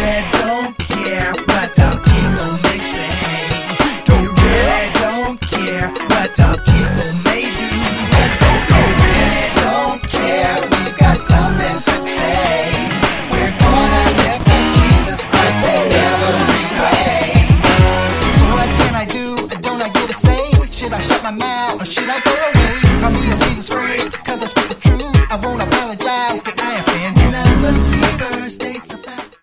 really don't care what the people may say. You really don't care what the people may do. You really don't care, we've got something to say. We're gonna lift up Jesus Christ in every way. So what can I do? Don't I get a say? Should I shut my mouth or should I go away? Call me a Jesus freak, cause I speak the truth. I won't apologize.